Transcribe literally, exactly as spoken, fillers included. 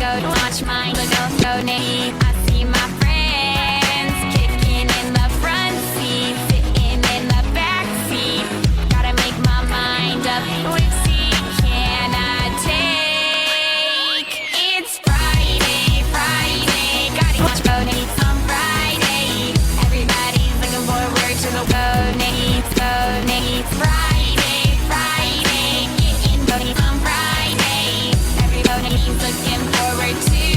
go to watch mine. Go, go, name. I see my friends kicking in the front seat, sitting in the back seat. Gotta make my mind up. Which seat can I take? It's Friday, Friday. Gotta watch Bonate on Friday. Everybody's looking forward to the Bonate, Bonate Friday, Friday. Getting Bonate on Friday. Everybody's looking forward to